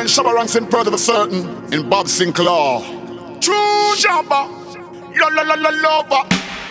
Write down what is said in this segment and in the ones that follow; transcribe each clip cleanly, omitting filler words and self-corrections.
and Shabba ranks in front of a certain in Bob Sinclair. True Shabba, la la la la lover.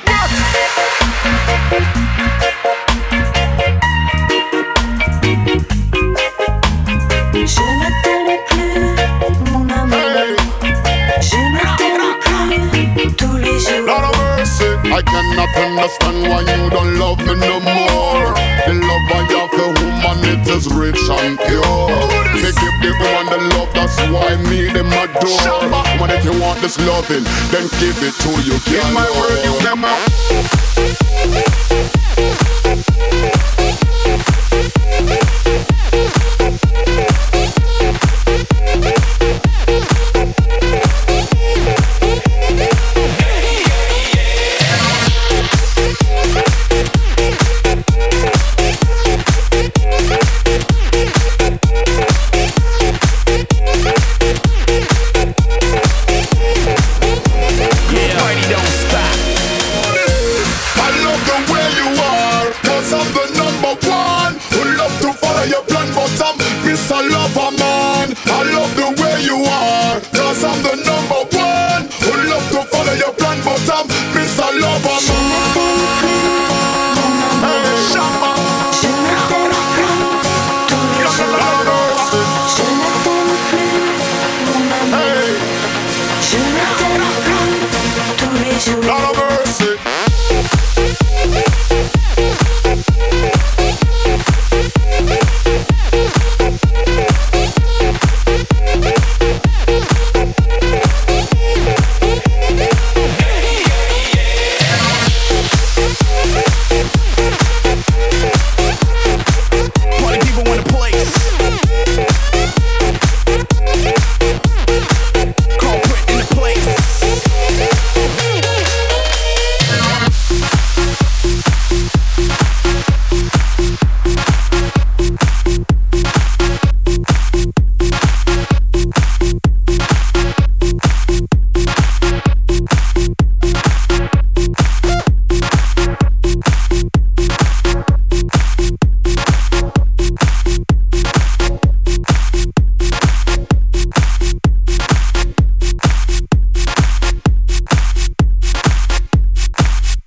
Je ne t'aime plus, mon amour. Hey. Je ne t'aime plus tous les jours. Lord of mercy, I cannot understand why you don't love me no more. The love I have for woman, it is rich and pure. They give the woman the love, that's why me them adore. Woman, if you want this loving, then give it to you. In my word, you come out. I love a man. I love the way you are, cause I'm the number one who love to follow your plan, but I'm Mr. Lover Man.